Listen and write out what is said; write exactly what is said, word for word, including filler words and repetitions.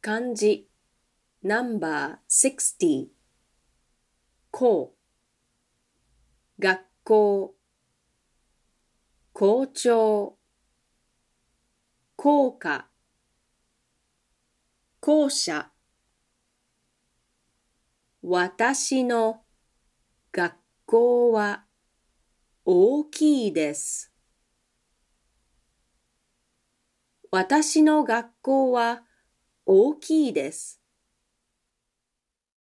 漢字ナンバーろくじゅう校学校校長校歌校舎私の学校は大きいです。私の学校は大きいです。